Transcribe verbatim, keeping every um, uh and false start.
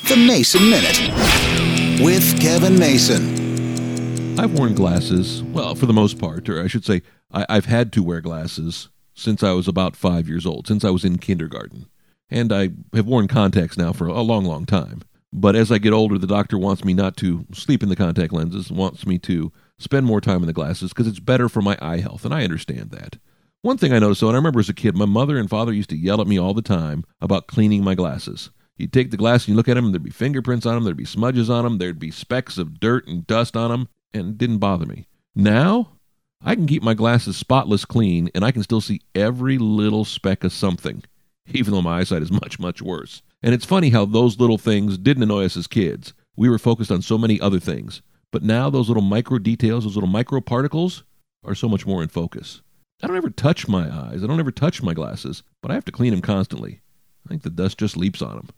The Mason Minute with Kevin Mason. I've worn glasses, well, for the most part, or I should say, I, I've had to wear glasses since I was about five years old, since I was in kindergarten. And I have worn contacts now for a long, long time. But as I get older, the doctor wants me not to sleep in the contact lenses, wants me to spend more time in the glasses because it's better for my eye health, and I understand that. One thing I noticed, though, and I remember as a kid, my mother and father used to yell at me all the time about cleaning my glasses. You'd take the glass and you look at them, and there'd be fingerprints on them, there'd be smudges on them, there'd be specks of dirt and dust on them, and it didn't bother me. Now, I can keep my glasses spotless clean, and I can still see every little speck of something, even though my eyesight is much, much worse. And it's funny how those little things didn't annoy us as kids. We were focused on so many other things. But now those little micro details, those little micro particles, are so much more in focus. I don't ever touch my eyes. I don't ever touch my glasses, but I have to clean them constantly. I think the dust just leaps on them.